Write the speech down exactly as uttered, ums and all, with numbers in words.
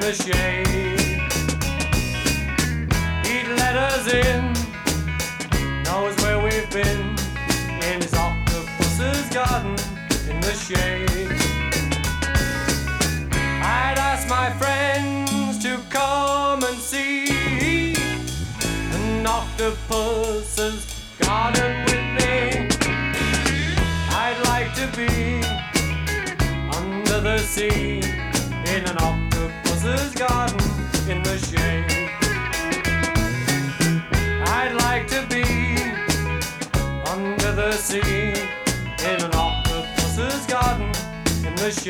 the shade. He'd let us in, knows where we've been, in his octopus's garden in the shade. I'd ask my friends to come and see an octopus's garden with me. I'd like to be under the sea in an octopus's garden in the shade. I'd like to be under the sea in an octopus's garden in the shade.